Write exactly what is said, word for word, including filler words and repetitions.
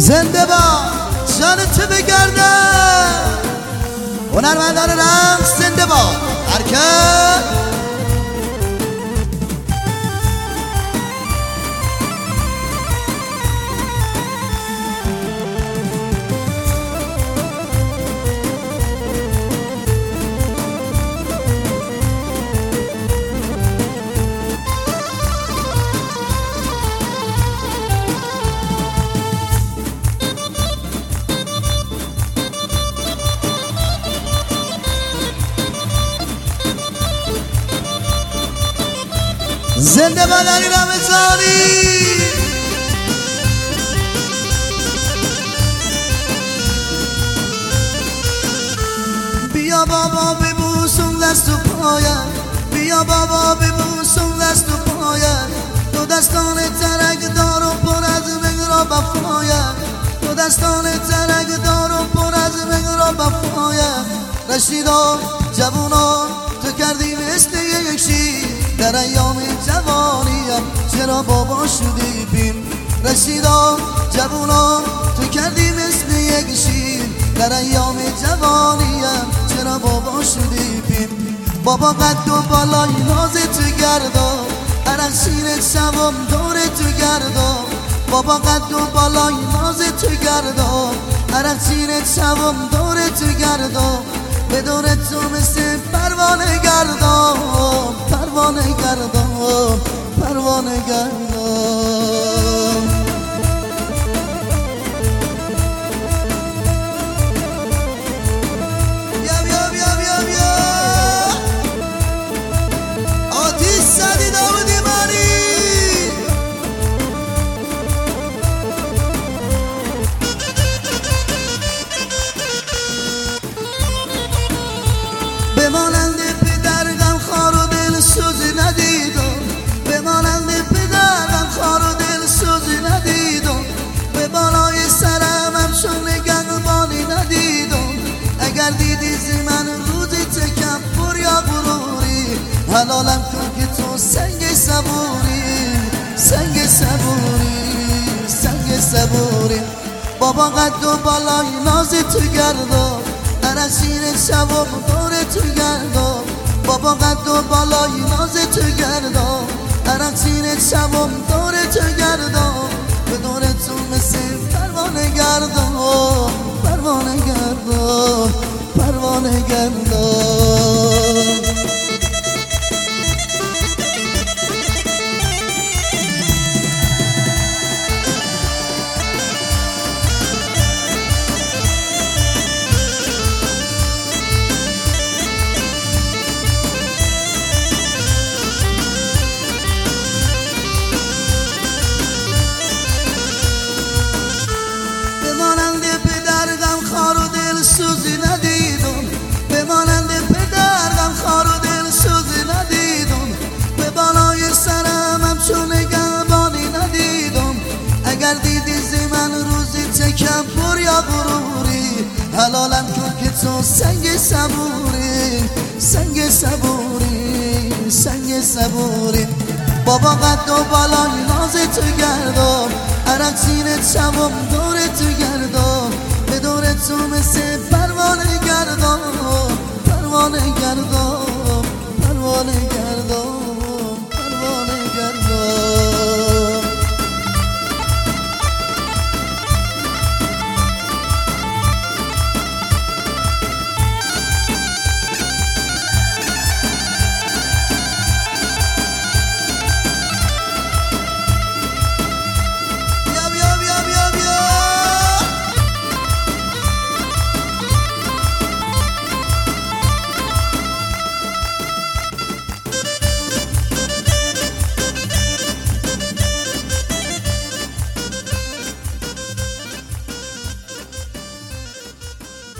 زنده با جان تو بگردم هنرمندان رقص زنده با حرکت زنده با علی رمضانی بیا بابا ببوسم دست و پایم بیا بابا ببوسم دست و پایم دو دستان ترک دار و پر از مهر و وفایم دو دستان ترک دار و پر از مهر و وفایم رشیدا جوونا تو کردی مثل یک شیر در ایام جوانیم چرا بابا شدی بین رشیدا جوونا تو کردی مثل یک شیر در ایام جوانیم چرا بابا شدی بین بابا قد و بالای ناز تو گردم عرق شیر شبم دور تو گردم بابا قد و بالای ناز تو گردم عرق شیر شبم دور تو گردم به دور تو مثل پروانه گردم پروانه گردم پروانه گردم بیا بیا بیا بیا بیا آتیش زدی داود ایمانی به مانند پدر غم خار و دل سوزی ندیدم به مانند پدر غم خار و دل سوزی ندیدم به بالای سرم همچون نگهبانی ندیدم اگر دیدی زی من روزی تکبر یا غروری حلالم کن که تو سنگ صبوری سنگ صبوری سنگ صبوری بابا قد و بالای ناز تو گردم عرق شیر شبم دور تو گردم بابا قد و بالای ناز تو گردم عرق شیر شبم دور تو گردم به دور تو مثل پروانه گردم پروانه گردم پروانه گردم سوزی ندیدم به مانند پدر غم خار و دل سوزی ندیدم به بالای سرم همچون نگهبانی ندیدم اگر دیدی زی من روزی تکبر یا غروری حلالم کن که تو سنگ صبوری سنگ صبوری سنگ صبوری بابا قد و بالای ناز تو گردم عرق شیر شبم دور تو گردم به دور تو مثل پروانه گردم پروانه گردم